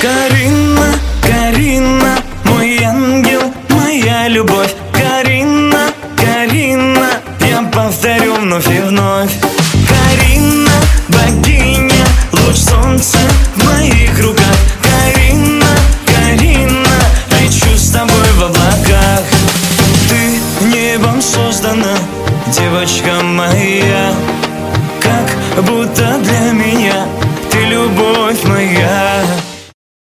Карина, Карина, мой ангел, моя любовь. Карина, Карина, я повторю вновь и вновь. Карина, богиня, луч солнца в моих руках. Карина, Карина, лечу с тобой в облаках. Ты небом создана, девочка моя, как будто для меня ты любовь моя.